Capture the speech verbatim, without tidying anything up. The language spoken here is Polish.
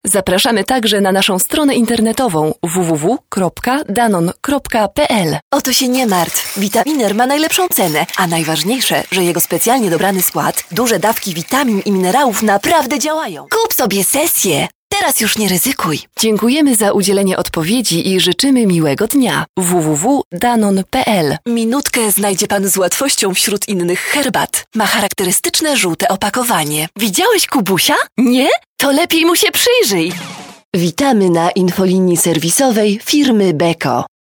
Zapraszamy także na naszą stronę internetową w w w kropka danon kropka p l. Oto się nie martw. Vitaminer ma najlepszą cenę, a najważniejsze, że jego specjalnie dobrany skład, duże dawki witamin i minerałów naprawdę działają. Kup sobie sesję. Teraz już nie ryzykuj. Dziękujemy za udzielenie odpowiedzi i życzymy miłego dnia. w w w kropka danon kropka p l. Minutkę znajdzie pan z łatwością wśród innych herbat. Ma charakterystyczne żółte opakowanie. Widziałeś Kubusia? Nie? To lepiej mu się przyjrzyj. Witamy na infolinii serwisowej firmy Beko.